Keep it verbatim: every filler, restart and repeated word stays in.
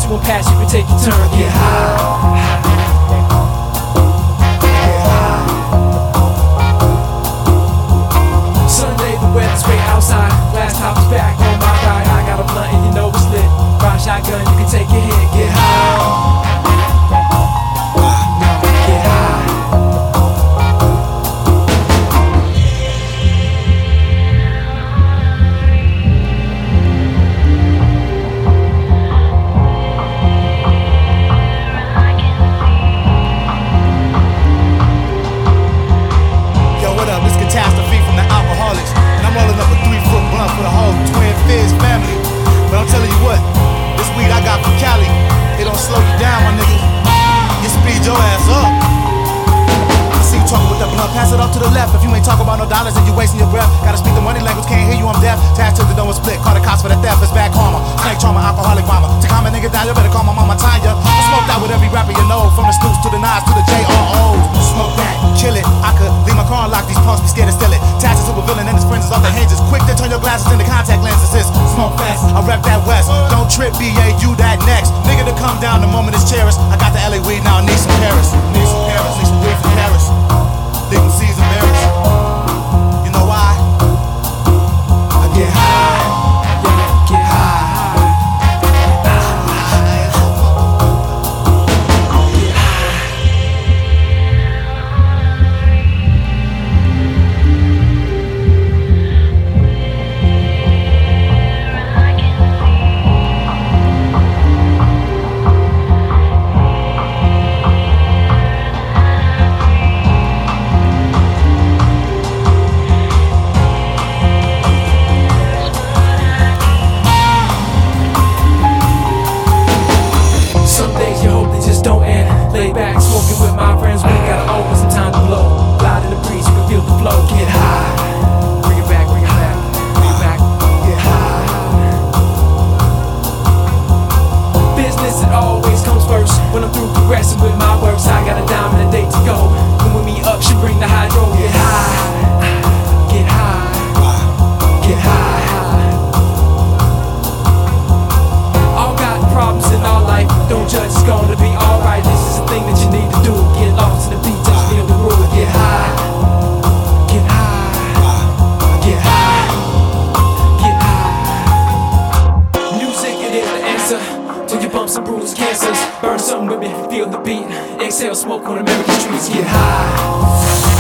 you won't pass, you can take your turn. Get high. Sunday, the weather's great outside. Glass top is back on my ride. I got a blunt and you know it's lit. Ride shotgun, you can take a hit. Get high. Get high. Yo, what up? This Catastrophe from the Alcoholics, and I'm rolling up a three-foot blunt for the whole Twin Fizz family. But I'm telling you what, this weed I got from Cali, it don't slow you down, my nigga. It speed your ass up. I see you talking with that blunt, pass it off to the left. If you ain't talking about no dollars and you wasting your breath, gotta speak the money language, can't hear you, I'm deaf. Attached to the door split, call the cops for the theft, it's bad karma. Snake trauma, alcoholic mama. To calm a nigga down, you better call my mama Tanya. I smoked out with every rapper you know, from the Snoops to the Nas to the J R Os. Smoke that, kill it. I could leave my car unlocked, these punks be scared to steal it. Attached to a villain and his friends is off their hinges. Quick to turn your glasses into contact lenses. It's smoke fast, I rep that West. Don't trip, B A, you that next. Nigga to come down the moment it's cherished. I got the L A weed, now I need some Paris. Need some Paris, need some weed from Paris. Leave them seas embarrassed. You know why? I get high. Yeah, get high. Some days you hope they just don't end. Lay back, smoking with my friends. We gotta open some time to blow. Glide in the breeze, you can feel the flow. Get high. Bring it back, bring it back, bring it back. Get high. Business, it always comes first. When I'm through progressing with my works, I got a dime and a date to go. When we meet up, she bring the hydro. Get high. Get high. Get high. All got problems in our life. Don't judge, it's gonna be alright. This is a thing that you need to do. Get lost in the beat, just feel the groove. Get high. Get high. Get high. Get high. Music, it is the answer to your bumps and bruises, cancers. Burn something with me, feel the beat. Exhale smoke on American streets. Get high.